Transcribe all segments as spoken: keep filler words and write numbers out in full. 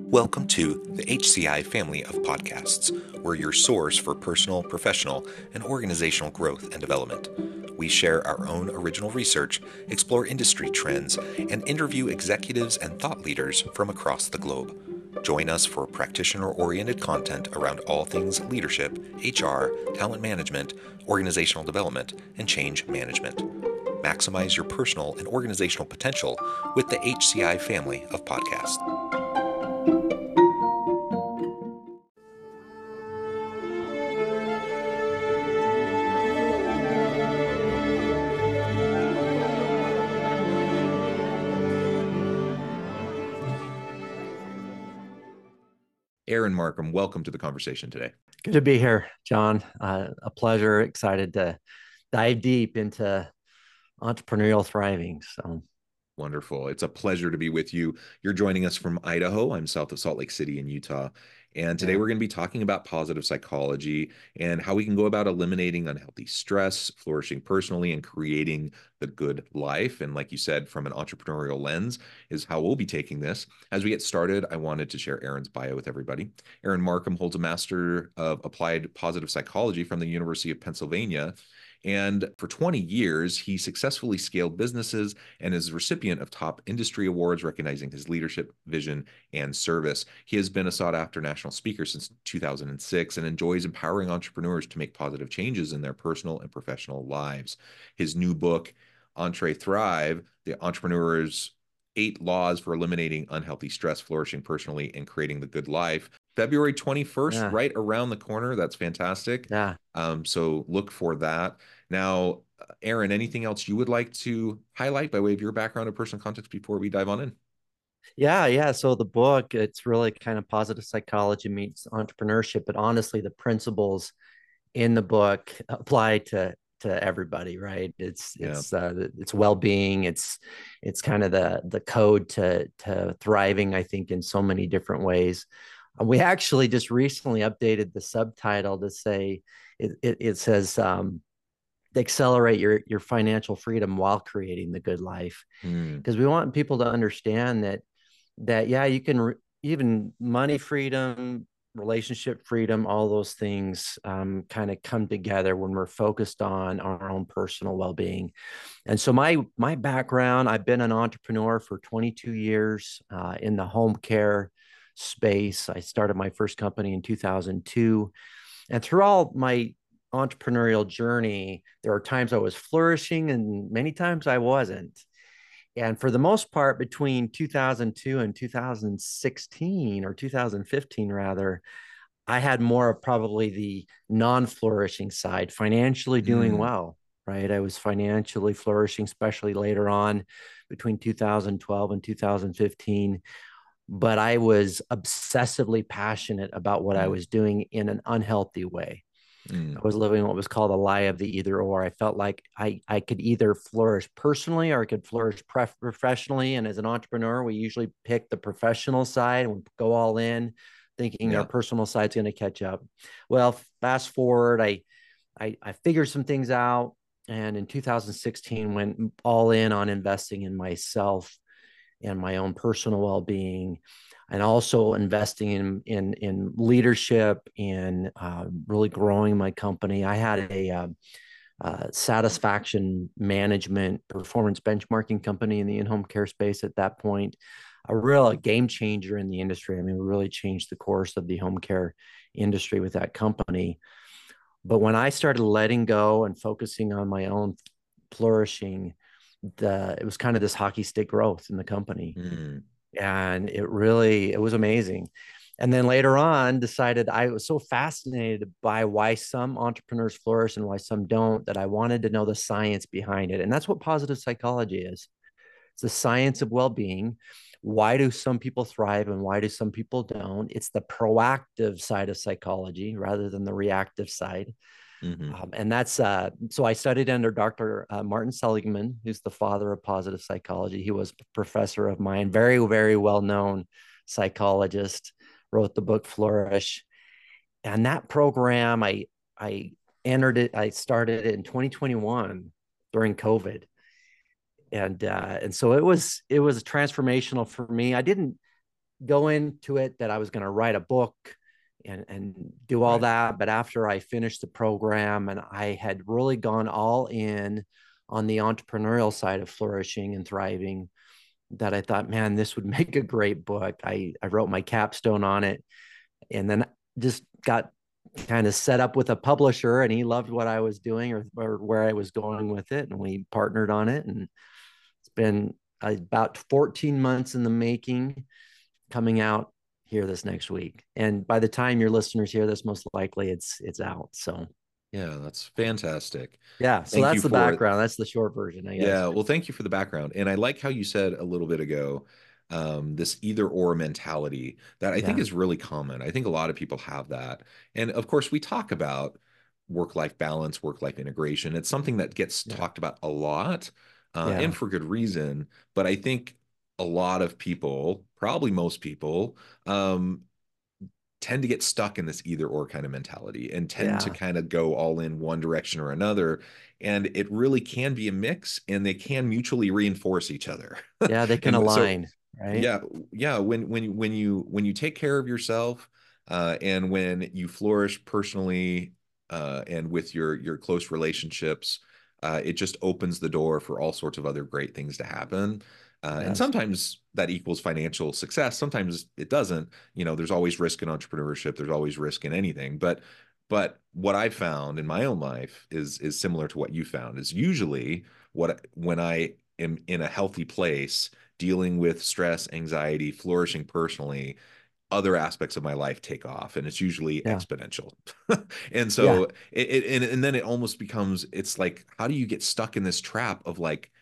Welcome to the H C I family of podcasts. We're your source for personal, professional, and organizational growth and development. We share our own original research, explore industry trends, and interview executives and thought leaders from across the globe. Join us for practitioner-oriented content around all things leadership, H R, talent management, organizational development, and change management. Maximize your personal and organizational potential with the H C I family of podcasts. Aaron Markham, welcome to the conversation today. Good to be here, John. Uh, a pleasure. Excited to dive deep into entrepreneurial thriving. So wonderful. It's a pleasure to be with you. You're joining us from Idaho. I'm south of Salt Lake City in Utah. And today yeah. we're going to be talking about positive psychology and how we can go about eliminating unhealthy stress, flourishing personally, and creating the good life. And like you said, from an entrepreneurial lens is how we'll be taking this. As we get started, I wanted to share Aaron's bio with everybody. Aaron Markham holds a Master of Applied Positive Psychology from the University of Pennsylvania. And for twenty years, he successfully scaled businesses and is a recipient of top industry awards recognizing his leadership, vision, and service. He has been a sought-after national speaker since two thousand six and enjoys empowering entrepreneurs to make positive changes in their personal and professional lives. His new book, EntreThrive, The Entrepreneur's Eight Laws for Eliminating Unhealthy Stress, Flourishing Personally, and Creating the Good Life, February twenty-first, yeah. right around the corner. That's fantastic. Yeah. Um, so look for that. Now, Aaron, anything else you would like to highlight by way of your background or personal context before we dive on in? Yeah, yeah. So the book, it's really kind of positive psychology meets entrepreneurship, but honestly, the principles in the book apply to to everybody, right? It's yeah. it's uh, it's well-being. It's it's kind of the the code to to thriving, I think, in so many different ways. We actually just recently updated the subtitle to say it, it, it says um, accelerate your your financial freedom while creating the good life, because mm. we want people to understand that that yeah, you can re- even money freedom, relationship freedom, all those things um, kind of come together when we're focused on our own personal well-being. And so my my background, I've been an entrepreneur for twenty-two years uh, in the home care space. I started my first company in two thousand two. And through all my entrepreneurial journey, there are times I was flourishing and many times I wasn't. And for the most part, between two thousand two and two thousand sixteen or two thousand fifteen, rather, I had more of probably the non-flourishing side, financially doing mm. well, right? I was financially flourishing, especially later on between two thousand twelve and two thousand fifteen. But I was obsessively passionate about what mm. I was doing in an unhealthy way. Mm. I was living what was called a lie of the either or. I felt like I, I could either flourish personally or I could flourish pref- professionally. And as an entrepreneur, we usually pick the professional side and we go all in, thinking yeah. our personal side's going to catch up. Well, fast forward, I, I I figured some things out, and in two thousand sixteen went all in on investing in myself and my own personal well-being, and also investing in in in leadership and uh, really growing my company. I had a uh, uh, satisfaction management performance benchmarking company in the in-home care space at that point, a real game changer in the industry. I mean, we really changed the course of the home care industry with that company. But when I started letting go and focusing on my own flourishing, the it was kind of this hockey stick growth in the company. Mm. And it really, it was amazing. And then later on decided I was so fascinated by why some entrepreneurs flourish and why some don't, that I wanted to know the science behind it. And that's what positive psychology is. It's the science of well-being. Why do some people thrive and why do some people don't? It's the proactive side of psychology rather than the reactive side. Mm-hmm. Um, and that's, uh, so I studied under Doctor Uh, Martin Seligman, who's the father of positive psychology. He was a professor of mine, very, very well-known psychologist, wrote the book Flourish. And that program, I, I entered it, I started it in twenty twenty-one during COVID. And, uh, and so it was, it was transformational for me. I didn't, go into it that I was going to write a book and and do all Right. that. But after I finished the program and I had really gone all in on the entrepreneurial side of flourishing and thriving, that I thought, man, this would make a great book. I I wrote my capstone on it, and then just got kind of set up with a publisher, and he loved what I was doing, or, or where I was going with it, and we partnered on it. And it's been about fourteen months in the making, coming out here this next week. And by the time your listeners hear this, most likely it's it's out. So Yeah, that's fantastic. yeah, so Thank you that's the for it. background. That's the short version, I guess. Yeah, well, thank you for the background. And I like how you said a little bit ago, um, this either or mentality that I think Yeah, is really common. I think a lot of people have that. And of course, we talk about work-life balance, work-life integration. It's something that gets yeah, talked about a lot, uh, and yeah, for good reason. But I think a lot of people, probably most people, um, tend to get stuck in this either or kind of mentality and tend to yeah, kind of go all in one direction or another. And it really can be a mix and they can mutually reinforce each other. yeah. They can And so, align, right? yeah, yeah, when when when you when you take care of yourself, uh, and when you flourish personally, uh, and with your your close relationships, uh, it just opens the door for all sorts of other great things to happen. Uh, and Yes. sometimes that equals financial success. Sometimes it doesn't. You know, there's always risk in entrepreneurship. There's always risk in anything. But but what I've found in my own life is is similar to what you found. Is usually what when I am in a healthy place, dealing with stress, anxiety, flourishing personally, other aspects of my life take off, and it's usually Yeah, exponential. And yeah, so it, it and, and then it almost becomes, it's like, how do you get stuck in this trap of like,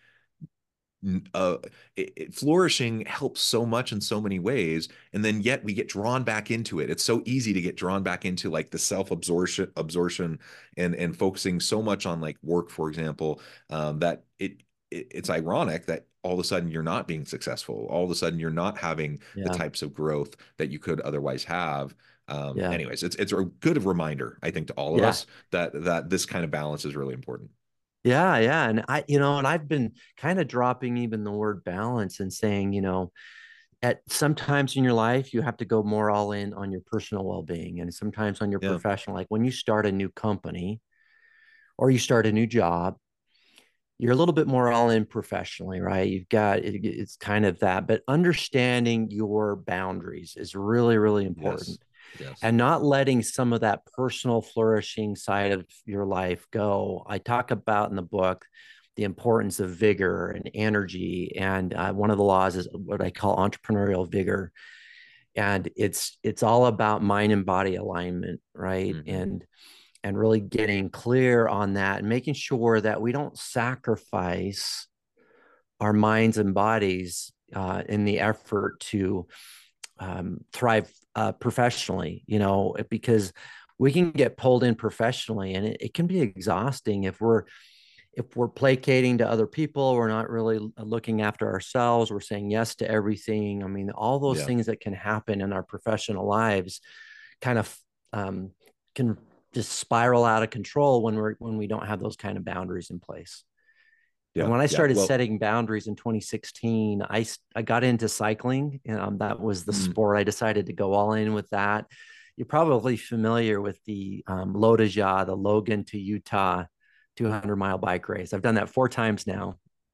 uh, it, it- flourishing helps so much in so many ways, and then yet we get drawn back into it. It's so easy to get drawn back into like the self-absorption, absorption, and and focusing so much on like work, for example, um, that it, it it's ironic that all of a sudden you're not being successful. All of a sudden you're not having the yeah, types of growth that you could otherwise have. Um, yeah, anyways, it's it's a good reminder, I think, to all of yeah, us that that this kind of balance is really important. yeah, yeah. And I, you know, and I've been kind of dropping even the word balance and saying, you know, at sometimes in your life you have to go more all in on your personal well-being, and sometimes on your Yeah, professional. Like when you start a new company or you start a new job, you're a little bit more all in professionally, right? You've got it, it's kind of that, but understanding your boundaries is really, really yes, important, yes. and not letting some of that personal flourishing side of your life go. I talk about in the book the importance of vigor and energy. And uh, one of the laws is what I call entrepreneurial vigor. And it's it's all about mind and body alignment, right? Hmm. And and really getting clear on that and making sure that we don't sacrifice our minds and bodies uh, in the effort to um, thrive uh, professionally, you know, because we can get pulled in professionally, and it, it can be exhausting if we're if we're placating to other people, we're not really looking after ourselves, we're saying yes to everything. I mean, all those Yeah. things that can happen in our professional lives kind of um, can just spiral out of control when we're when we don't have those kind of boundaries in place. And Yeah, when I yeah. started Well, setting boundaries in twenty sixteen, I I got into cycling. Um, that was the mm, sport. I decided to go all in with that. You're probably familiar with the um, Lodajah, the Logan to Utah two hundred mile bike race. I've done that four times now,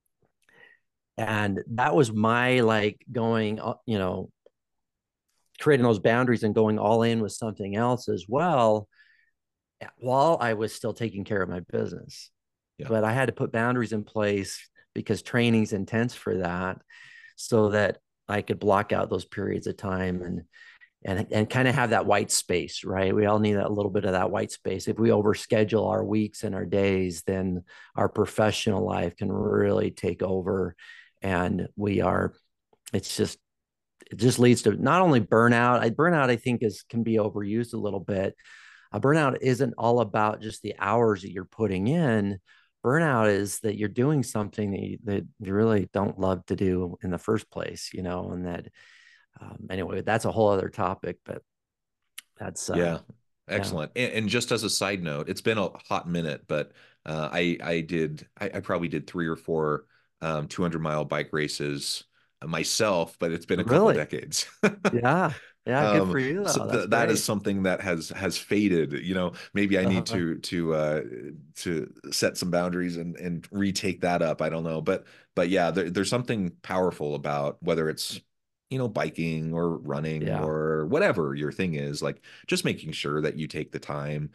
and that was my like going, uh, you know, creating those boundaries and going all in with something else as well, while I was still taking care of my business. yeah, But I had to put boundaries in place because training's intense for that, so that I could block out those periods of time and and and kind of have that white space, right? We all need a little bit of that white space. If we overschedule our weeks and our days, then our professional life can really take over, and we are. It's just it just leads to not only burnout. I burnout I think is can be overused a little bit. A burnout isn't all about just the hours that you're putting in. Burnout is that you're doing something that you, that you really don't love to do in the first place, you know, and that um, anyway, that's a whole other topic, but that's uh yeah. yeah, Excellent. And, and just as a side note, it's been a hot minute, but uh, I I did I, I probably did three or four um, two hundred mile bike races myself, but it's been a couple Really? decades. Yeah. Yeah. Good Um, for you, so though. That's th that is great. something that has has faded. You know, maybe I need Uh-huh. to to uh to set some boundaries and and retake that up. I don't know. But but yeah, there, there's something powerful about whether it's, you know, biking or running Yeah. or whatever your thing is, like just making sure that you take the time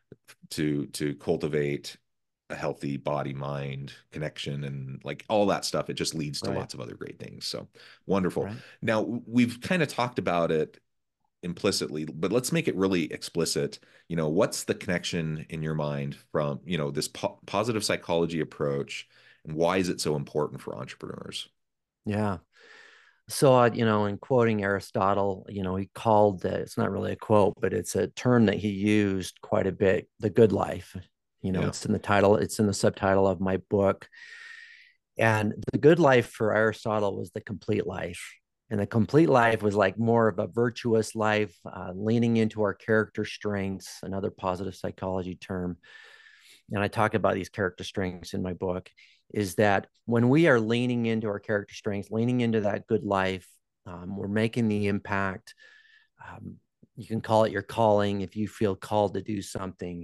to to cultivate a healthy body mind connection and like all that stuff. It just leads to Right. lots of other great things. So wonderful. Right. Now we've kind of talked about it implicitly, but let's make it really explicit. You know, what's the connection in your mind from, you know, this po positive psychology approach, and why is it so important for entrepreneurs? Yeah. So, uh, you know, in quoting Aristotle, you know, he called uh, it's not really a quote, but it's a term that he used quite a bit, the good life. You know, Yeah. it's in the title, it's in the subtitle of my book. And the good life for Aristotle was the complete life. And the complete life was like more of a virtuous life, uh, leaning into our character strengths, another positive psychology term. And I talk about these character strengths in my book, is that when we are leaning into our character strengths, leaning into that good life, um, we're making the impact. Um, you can call it your calling if you feel called to do something,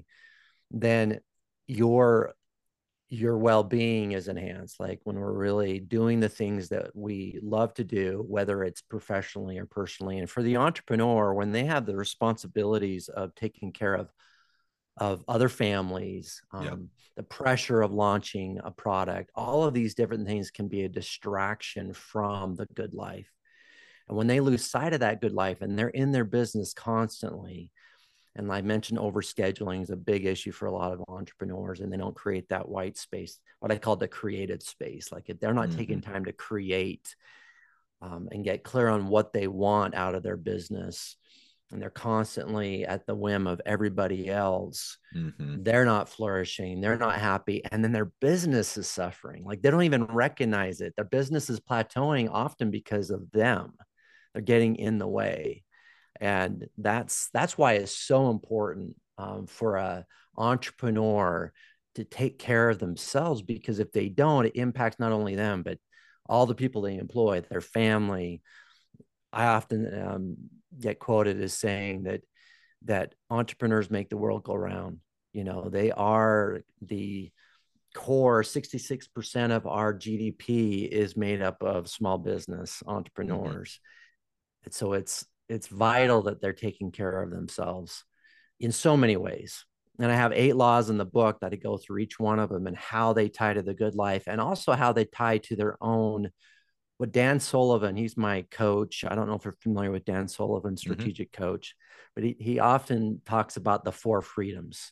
then your your well-being is enhanced, like when we're really doing the things that we love to do, whether it's professionally or personally. And for the entrepreneur, when they have the responsibilities of taking care of of other families, Yeah. um, the pressure of launching a product, all of these different things can be a distraction from the good life. And when they lose sight of that good life and they're in their business constantly, and I mentioned overscheduling is a big issue for a lot of entrepreneurs, and they don't create that white space, what I call the creative space. Like if they're not taking Hmm. time to create um, and get clear on what they want out of their business, and they're constantly at the whim of everybody else, Hmm. they're not flourishing, they're not happy, and then their business is suffering. Like they don't even recognize it. Their business is plateauing often because of them. They're getting in the way, and that's that's why it's so important um, for a entrepreneur to take care of themselves, because if they don't, it impacts not only them but all the people they employ, their family. I often um, get quoted as saying that that entrepreneurs make the world go round. You know, they are the core. sixty-six percent of our G D P is made up of small business Hmm. entrepreneurs. And so it's it's vital that they're taking care of themselves in so many ways. And I have eight laws in the book that I go through each one of them and how they tie to the good life, and also how they tie to their own. What Dan Sullivan, he's my coach. I don't know if you're familiar with Dan Sullivan, Hmm. strategic coach, but he, he often talks about the four freedoms.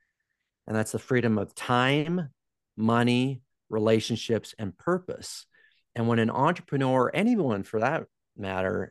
And that's the freedom of time, money, relationships, and purpose. And when an entrepreneur, anyone for that matter,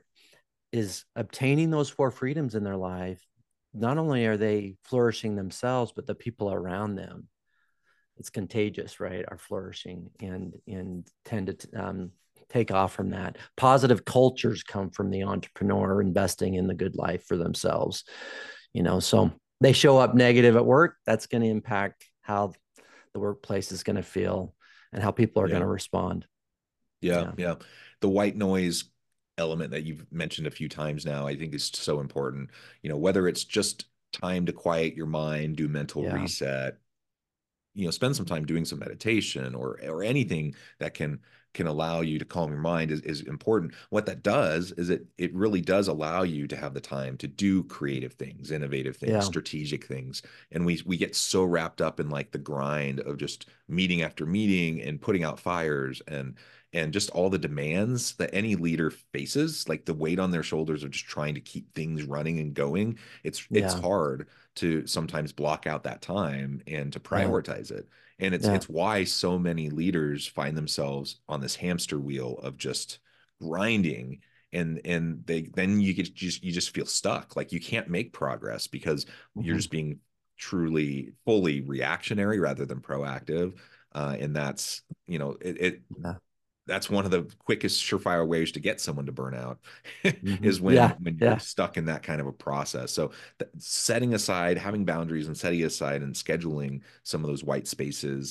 is obtaining those four freedoms in their life, not only are they flourishing themselves, but the people around them, it's contagious, right? Are flourishing and and tend to um, take off from that. Positive cultures come from the entrepreneur investing in the good life for themselves. You know, so they show up negative at work, that's going to impact how the workplace is going to feel and how people are going Yeah. to respond. Yeah. Yeah. Yeah. The white noise element that you've mentioned a few times now, I think is so important. You know, whether it's just time to quiet your mind, do mental Yeah. reset, you know, spend some time doing some meditation or or anything that can can allow you to calm your mind is, is important. What that does is it it really does allow you to have the time to do creative things, innovative things, Yeah. strategic things. And we we get so wrapped up in like the grind of just meeting after meeting and putting out fires and and just all the demands that any leader faces, like the weight on their shoulders of just trying to keep things running and going. It's it's Yeah. hard to sometimes block out that time and to Yeah. prioritize it. And it's Yeah. it's why so many leaders find themselves on this hamster wheel of just grinding, and and they then you get just you just feel stuck. Like you can't make progress because you're Mm-hmm. just being truly fully reactionary rather than proactive. Uh, and that's, you know, it, it Yeah. that's one of the quickest surefire ways to get someone to burn out Mm-hmm. is when Yeah. when you're Yeah. stuck in that kind of a process. So th- setting aside, having boundaries and setting aside and scheduling some of those white spaces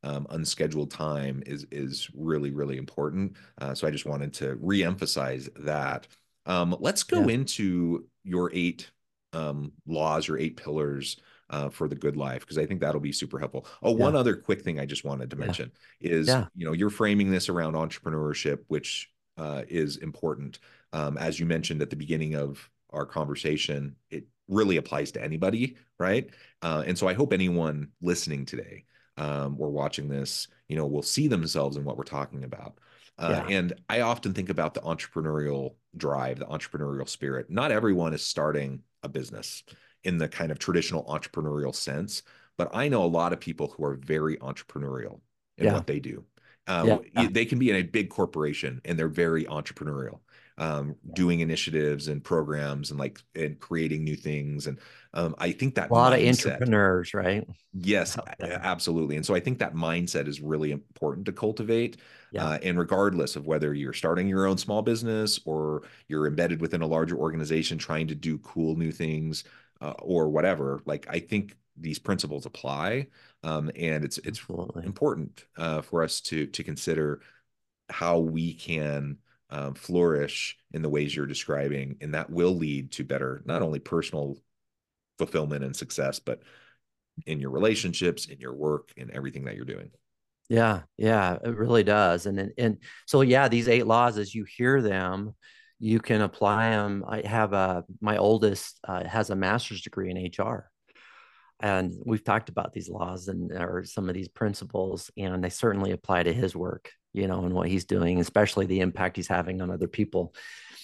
um, unscheduled time is is really, really important. Uh, so I just wanted to reemphasize that. Um, let's go Yeah. into your eight um, laws, your eight pillars uh, for the good life, because I think that'll be super helpful. Oh, one Yeah. other quick thing I just wanted to Yeah. mention is, Yeah. you know, you're framing this around entrepreneurship, which uh, is important. Um, as you mentioned at the beginning of our conversation, it really applies to anybody, right? Uh, and so I hope anyone listening today um, or watching this, you know, will see themselves in what we're talking about. Uh, Yeah. and I often think about the entrepreneurial drive, the entrepreneurial spirit. Not everyone is starting a business in the kind of traditional entrepreneurial sense, but I know a lot of people who are very entrepreneurial in Yeah. what they do. Uh, Yeah. they can be in a big corporation and they're very entrepreneurial, um, doing initiatives and programs and like and creating new things. And um, I think that A lot of mindset. entrepreneurs, right? Yes, Out there. absolutely. And so I think that mindset is really important to cultivate. Yeah. Uh, and regardless of whether you're starting your own small business or you're embedded within a larger organization trying to do cool new things uh, or whatever, like I think these principles apply. Um, and it's it's Absolutely. important uh, for us to to consider how we can um, flourish in the ways you're describing, and that will lead to better not only personal fulfillment and success, but in your relationships, in your work, in everything that you're doing. Yeah, yeah, it really does. And and, and so yeah, these eight laws, as you hear them, you can apply them. I have a my oldest uh, has a master's degree in H R, and we've talked about these laws and or some of these principles, and they certainly apply to his work, you know, and what he's doing, especially the impact he's having on other people.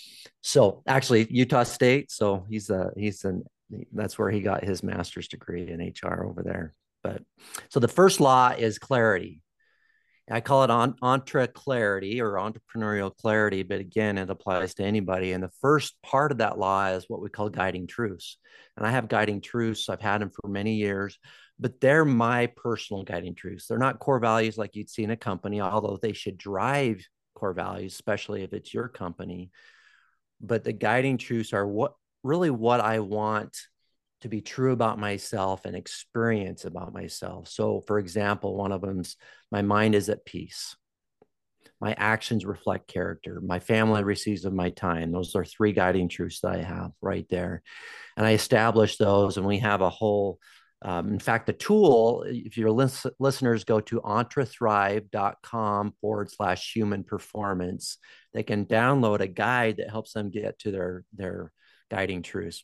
So actually, Utah State. So he's a he's an that's where he got his master's degree in H R over there. But so the first law is clarity. I call it on entre clarity or entrepreneurial clarity, but again, it applies to anybody. And the first part of that law is what we call guiding truths. And I have guiding truths. I've had them for many years, but they're my personal guiding truths. They're not core values like you'd see in a company, although they should drive core values, especially if it's your company. But the guiding truths are what really what I want to be true about myself and experience about myself. So, for example, one of them's my mind is at peace. My actions reflect character. My family receives of my time. Those are three guiding truths that I have right there. And I establish those, and we have a whole, um, in fact, the tool, if your lis- listeners go to entrethrive.com forward slash human performance, they can download a guide that helps them get to their, their guiding truths.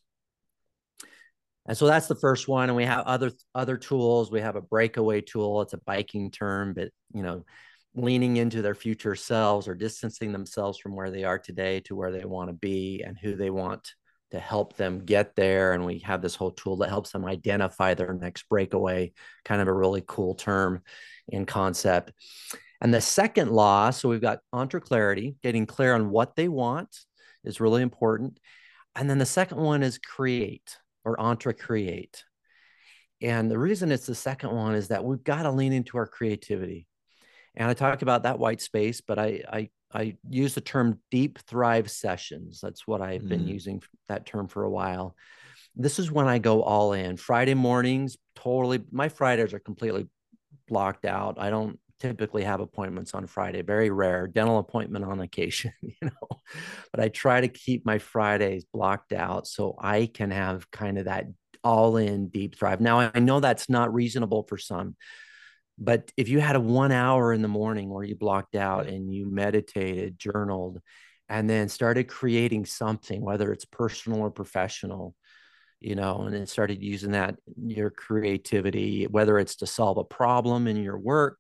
And so that's the first one. And we have other other tools. We have a breakaway tool. It's a biking term, but you know, leaning into their future selves or distancing themselves from where they are today to where they want to be and who they want to help them get there. And we have this whole tool that helps them identify their next breakaway, kind of a really cool term in concept. And the second law, so we've got entre clarity, getting clear on what they want is really important. And then the second one is create or entre create. And the reason it's the second one is that we've got to lean into our creativity. And I talk about that white space, but I I I use the term deep thrive sessions. That's what I've been Mm. using that term for a while. This is when I go all in. Friday mornings, totally my Fridays are completely blocked out. I don't typically have appointments on Friday, very rare, dental appointment on occasion, you know. But I try to keep my Fridays blocked out so I can have kind of that all in deep thrive. Now, I know that's not reasonable for some, but if you had a one hour in the morning where you blocked out Yeah. and you meditated, journaled, and then started creating something, whether it's personal or professional, you know, and then started using that, your creativity, whether it's to solve a problem in your work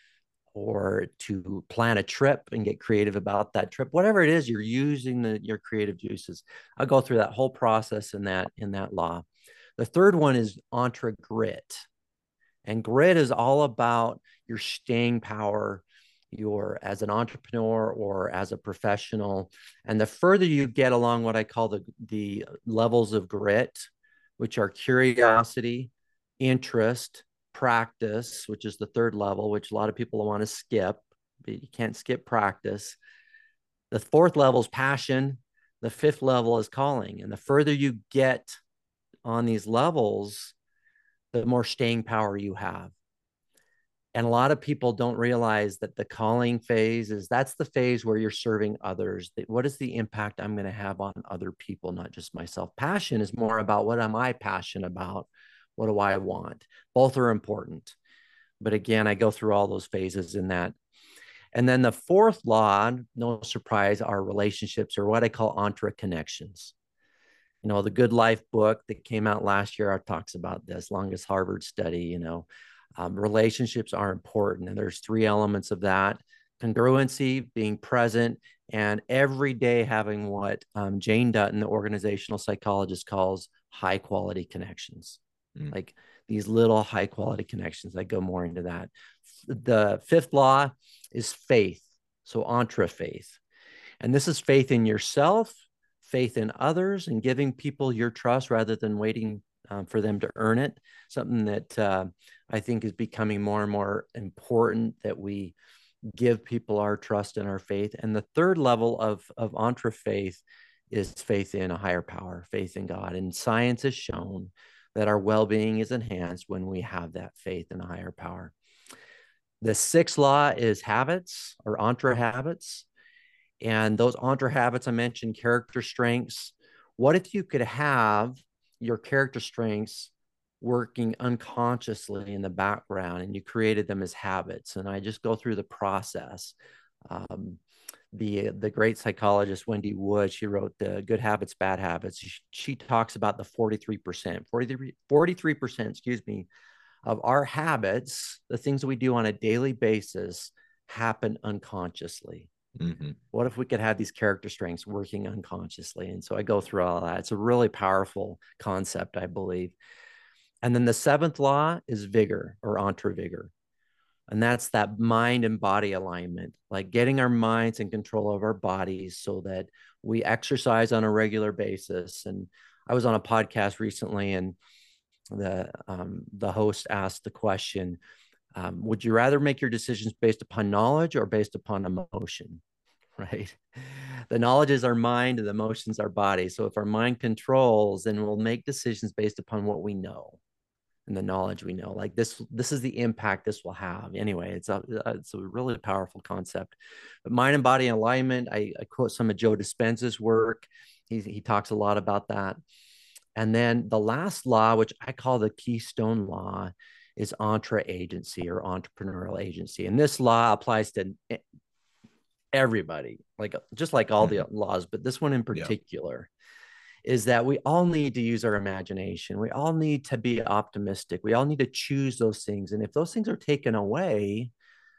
or to plan a trip and get creative about that trip, whatever it is, you're using the, your creative juices. I'll go through that whole process in that, in that law. The third one is entre grit. And grit is all about your staying power, your as an entrepreneur or as a professional. And the further you get along what I call the, the levels of grit, which are curiosity, interest, practice, which is the third level, which a lot of people want to skip, but you can't skip practice. The fourth level is passion. The fifth level is calling. And the further you get on these levels, the more staying power you have. And a lot of people don't realize that the calling phase is that's the phase where you're serving others. What is the impact I'm going to have on other people, not just myself? Passion is more about what am I passionate about? What do I want? Both are important. But again, I go through all those phases in that. And then the fourth law, no surprise, are relationships, or what I call entre connections. You know, the Good Life book that came out last year talks about this, longest Harvard study. You know, um, relationships are important. And there's three elements of that: congruency, being present, and every day having what um, Jane Dutton, the organizational psychologist, calls high quality connections. Mm. Like these little high quality connections. I go more into that. The fifth law is faith. So entre faith. And this is faith in yourself, faith in others, and giving people your trust rather than waiting um, for them to earn it. Something that uh, I think is becoming more and more important, that we give people our trust and our faith. And the third level of, of entre faith is faith in a higher power, faith in God. And science has shown that our well-being is enhanced when we have that faith in a higher power. The sixth law is habits, or entre habits. And those entre habits I mentioned, character strengths. What if you could have your character strengths working unconsciously in the background and you created them as habits? And I just go through the process. Um, the, the great psychologist, Wendy Wood, she wrote the Good Habits, Bad Habits. She, she talks about the forty-three percent, forty-three, forty-three percent, excuse me, of our habits, the things that we do on a daily basis, happen unconsciously. Mm-hmm. What if we could have these character strengths working unconsciously? And so I go through all that. It's a really powerful concept, I believe. And then the seventh law is vigor, or entre vigor. And that's that mind and body alignment, like getting our minds in control of our bodies so that we exercise on a regular basis. And I was on a podcast recently, and the, um, the host asked the question, Um, would you rather make your decisions based upon knowledge or based upon emotion? Right? The knowledge is our mind and the emotions our body. So if our mind controls, then we'll make decisions based upon what we know and the knowledge we know. Like this, this is the impact this will have. Anyway, it's a, it's a really powerful concept. But mind and body alignment, I, I quote some of Joe Dispenza's work. He, he talks a lot about that. And then the last law, which I call the keystone law, is entre agency, or entrepreneurial agency. And this law applies to everybody, like just like all the laws, but this one in particular yeah. is that we all need to use our imagination. We all need to be optimistic. We all need to choose those things. And if those things are taken away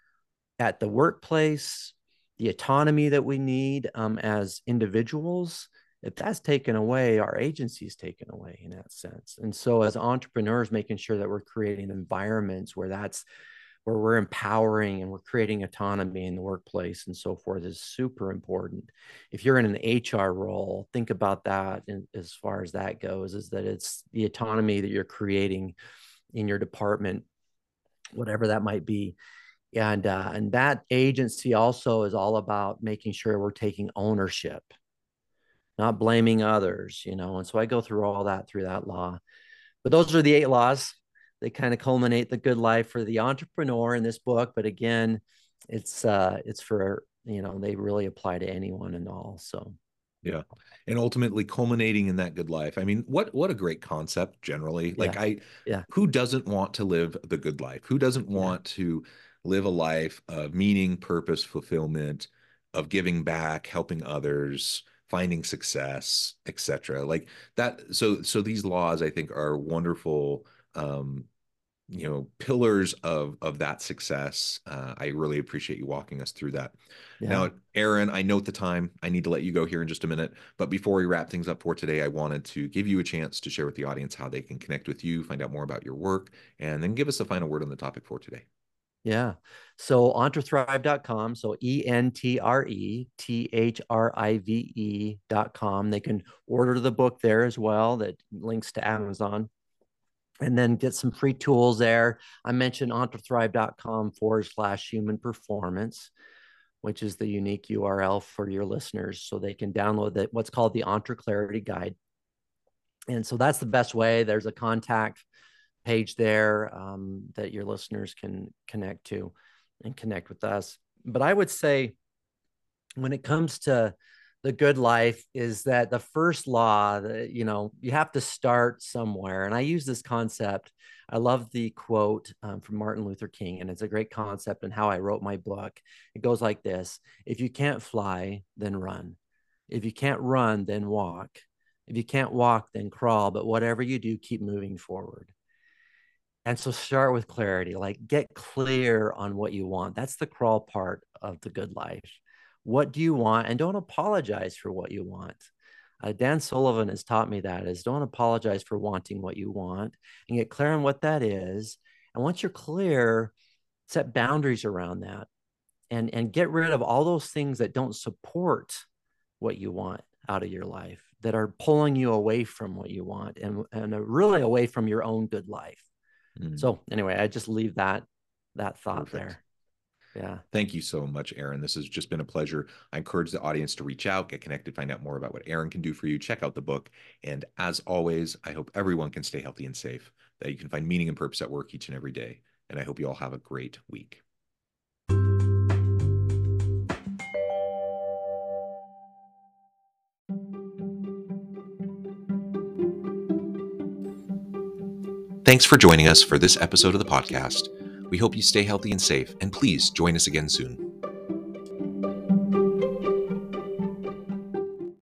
at the workplace, the autonomy that we need um, as individuals, if that's taken away, our agency is taken away in that sense. And so as entrepreneurs, making sure that we're creating environments where that's where we're empowering and we're creating autonomy in the workplace and so forth is super important. If you're in an H R role, think about that. And as far as that goes, is that it's the autonomy that you're creating in your department, whatever that might be. And, uh, and that agency also is all about making sure we're taking ownership, not blaming others, you know? And so I go through all that through that law, but those are the eight laws. They kind of culminate the good life for the entrepreneur in this book. But again, it's, uh, it's for, you know, they really apply to anyone and all. So, yeah. And ultimately culminating in that good life. I mean, what, what a great concept generally. Like yeah. I, yeah. Who doesn't want to live the good life? Who doesn't want yeah. to live a life of meaning, purpose, fulfillment, of giving back, helping others, finding success, et cetera. Like that. So, so these laws I think are wonderful, um, you know, pillars of of that success. Uh, I really appreciate you walking us through that. Yeah. Now, Aaron, I note the time. I need to let you go here in just a minute. But before we wrap things up for today, I wanted to give you a chance to share with the audience how they can connect with you, find out more about your work, and then give us a final word on the topic for today. Yeah. So entrethrive dot com. So E N T R E T H R I V E dot com. They can order the book there as well. That links to Amazon. And then get some free tools there. I mentioned entrethrive dot com forward slash human performance, which is the unique U R L for your listeners. So they can download that, what's called the Entre Clarity Guide. And so that's the best way. There's a contact page there um, that your listeners can connect to and connect with us. But I would say when it comes to the good life is that the first law that, you know, you have to start somewhere. And I use this concept. I love the quote um, from Martin Luther King, and it's a great concept and how I wrote my book. It goes like this: if you can't fly, then run. If you can't run, then walk. If you can't walk, then crawl. But whatever you do, keep moving forward. And so start with clarity, like get clear on what you want. That's the crawl part of the good life. What do you want? And don't apologize for what you want. Uh, Dan Sullivan has taught me that is don't apologize for wanting what you want and get clear on what that is. And once you're clear, set boundaries around that and, and get rid of all those things that don't support what you want out of your life, that are pulling you away from what you want and, and really away from your own good life. Mm. So anyway, I just leave that, that thought Perfect. There. Yeah. Thank you so much, Aaron. This has just been a pleasure. I encourage the audience to reach out, get connected, find out more about what Aaron can do for you. Check out the book. And as always, I hope everyone can stay healthy and safe, that you can find meaning and purpose at work each and every day. And I hope you all have a great week. Thanks for joining us for this episode of the podcast. We hope you stay healthy and safe, and please join us again soon.